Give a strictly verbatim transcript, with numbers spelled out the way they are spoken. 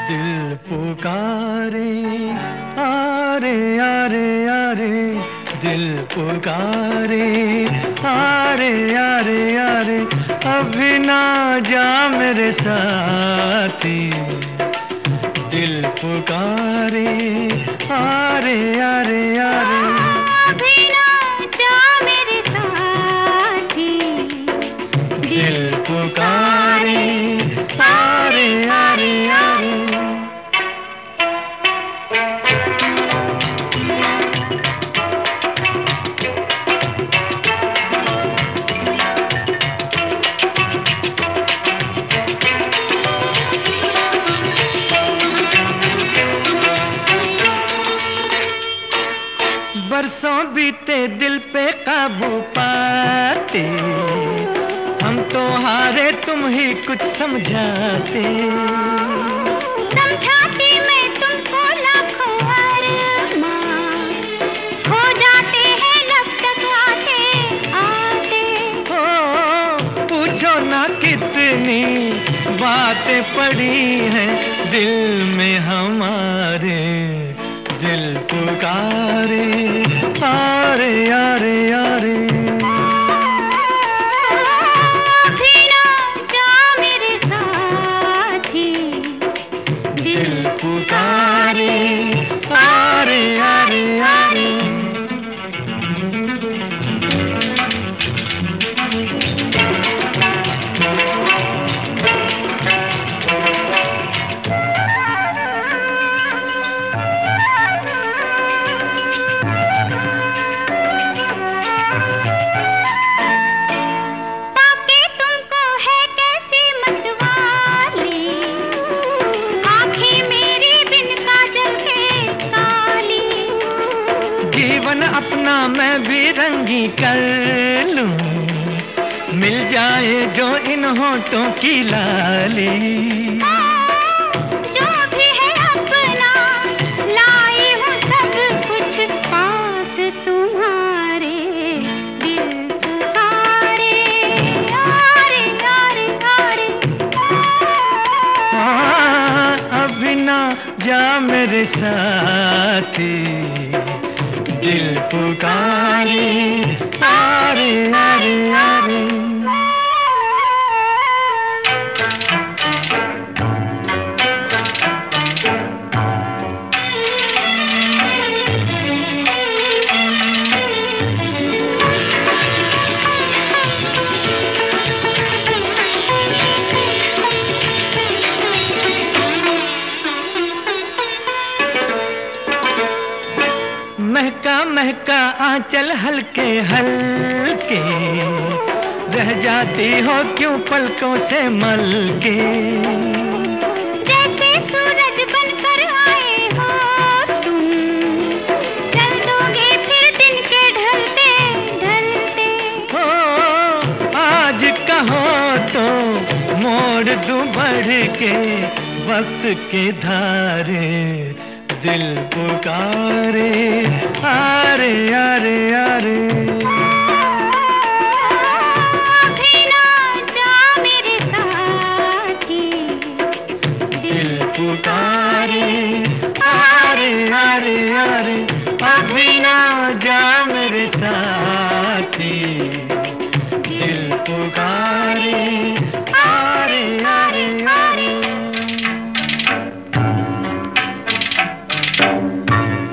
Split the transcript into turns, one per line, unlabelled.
दिल पुकारे आरे आरे आरे, दिल पुकारे आरे आरे आरे, अभी ना जा मेरे साथी। दिल पुकारे आरे आरे आरे,
अभी ना जा मेरे साथी।
दिल पुकारे आरे आरे आरे। बरसों बीते दिल पे काबू पाते, हम तो हारे तुम ही कुछ समझाते।
समझाती मैं तुमको लाखों अरमान, हो जाते हैं लब तक आते आते।
हो पूछो ना कितनी बातें पड़ी हैं दिल में हमारे। दिल पुकारे आरे आरे आरे,
अभी ना जा मेरे साथी।
दिल पुकारे आरे आरे आरे। जीवन अपना मैं भी रंगी कर लूं, मिल जाए जो इन होठों की लाली।
जो भी है अपना लाई हूँ सब कुछ पास तुम्हारे। दिल पुकारे आरे आरे आरे,
हाँ अभी ना जा मेरे साथी। दिल पुकारे आरे आरे आरे। महका महका आंचल हल्के हल्के, रह जाती हो क्यों पलकों से मलके।
जैसे सूरज बनकर आए हो तुम, चल दोगे फिर दिन के ढलते ढलते।
हो आज कहो तो मोड़ दूं बढ़ के वक्त के धारे। दिल पुकारे आरे आरे आरे,
अभी ना जा मेरे साथी।
दिल पुकारे आरे आरे आरे, अभी ना जा मेरे साथी। दिल पुकारे आरे आरे आरे।